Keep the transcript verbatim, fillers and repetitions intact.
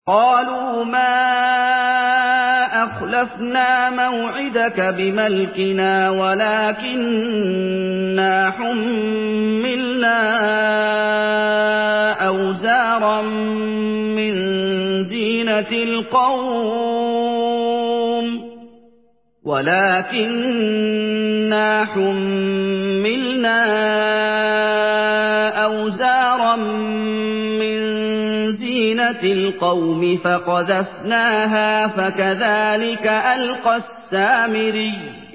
قَالُوا مَا أَخْلَفْنَا مَوْعِدَكَ بِمَلْكِنَا وَلَٰكِنَّا حُمِّلْنَا أَوْزَارًا مِّن زِينَةِ الْقَوْمِ وَلَٰكِنَّا حُمِّلْنَا أَوْزَارًا مِّن زِينَةِ الْقَوْمِ فَقَذَفْنَاهَا فَكَذَٰلِكَ أَلْقَى السَّامِرِيُّ